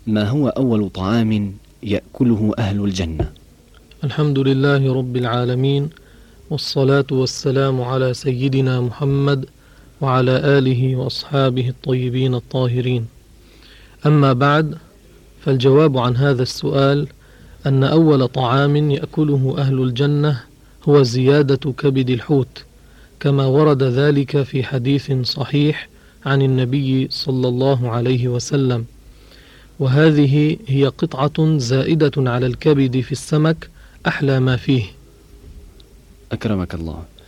ما هو أول طعام يأكله أهل الجنة؟ الحمد لله رب العالمين، والصلاة والسلام على سيدنا محمد وعلى آله وأصحابه الطيبين الطاهرين. أما بعد، فالجواب عن هذا السؤال أن أول طعام يأكله أهل الجنة هو زيادة كبد الحوت، كما ورد ذلك في حديث صحيح عن النبي صلى الله عليه وسلم، وهذه هي قطعة زائدة على الكبد في السمك أحلى ما فيه. أكرمك الله.